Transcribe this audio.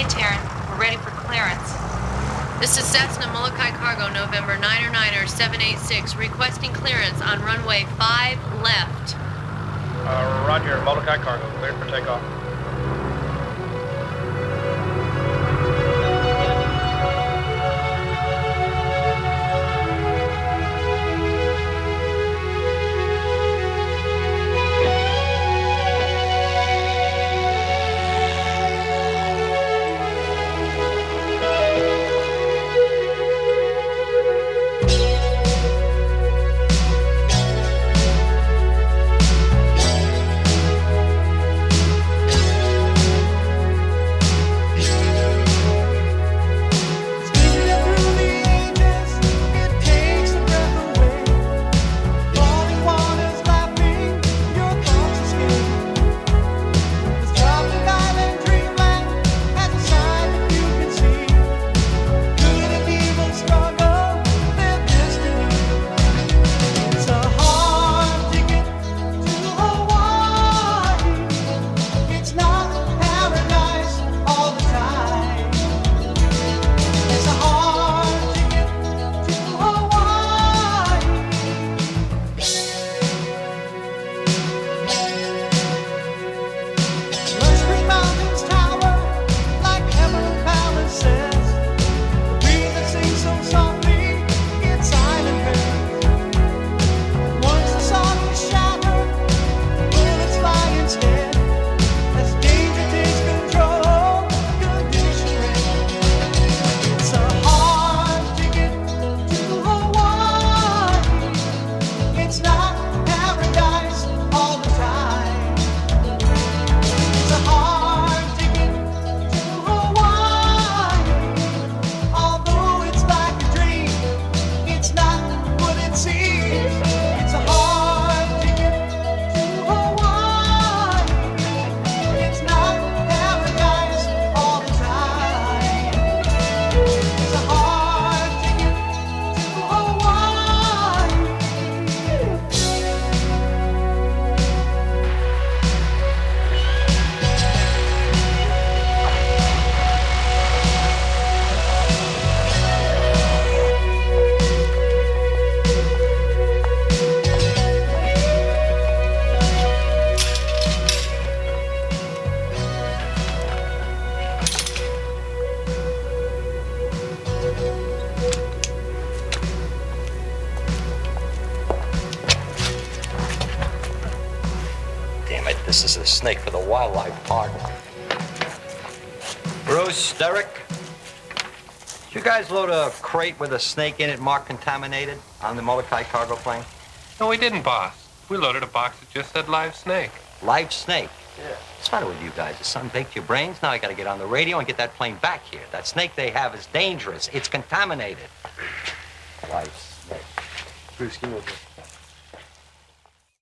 Okay, Taryn, we're ready for clearance. This is Cessna Molokai Cargo, November 9er 786, requesting clearance on runway 5 left. Roger, Molokai Cargo, cleared for takeoff. This is a snake for the wildlife park. Bruce, Derek, did you guys load a crate with a snake in it marked contaminated on the Molokai cargo plane? No, we didn't, boss. We loaded a box that just said live snake. Live snake? Yeah. What's the matter with you guys? The sun baked your brains? Now I gotta get on the radio and get that plane back here. That snake they have is dangerous. It's contaminated. Live snake. Bruce, give me a